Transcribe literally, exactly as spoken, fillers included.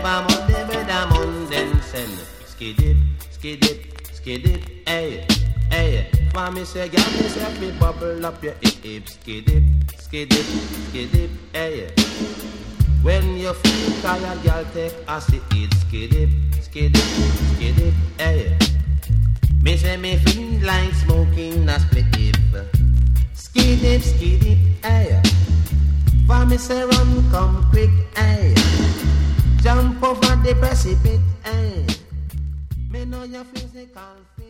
vamos de bedamunden sen. Skidip, skidip, skidip, hey, hey. For me say, girl, me say, me bubble up your hip, skidip, skidip, skidip, hey. When you feel tired, girl, take a seat, skidip, skidip, skidip, hey. Me say me feel like smoking a split. Skidip, skidip, hey. For me say run, come quick, hey. Jump over the precipice, hey. Me know your physical.